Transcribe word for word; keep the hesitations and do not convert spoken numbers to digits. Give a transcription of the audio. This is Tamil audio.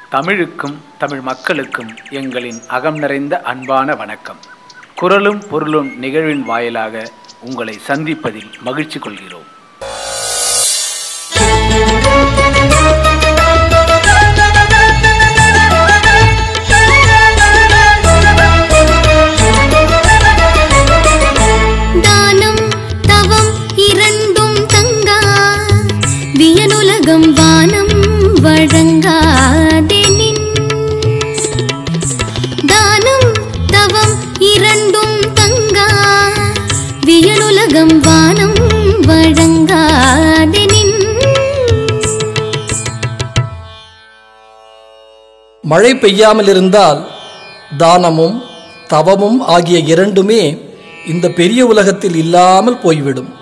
தமிழுக்கும் தமிழ் மக்களுக்கும் எங்களின் அகம் நிறைந்த அன்பான வணக்கம். குரலும் பொருளும் நிகழ்வின் வாயிலாக உங்களை சந்திப்பதில் மகிழ்ச்சி கொள்கிறோம். தானம் தவம் இரண்டும் தங்கா வியனுலகம் வானம் வழங்காதெனின். தானம் தவம் இரண்டும் தங்கா வியனுலகம் வானம் வழங்காதெனின். மழை பெய்யாமல் இருந்தால் தானமும் தவமும் ஆகிய இரண்டுமே இந்த பெரிய உலகத்தில் இல்லாமல் போய்விடும்.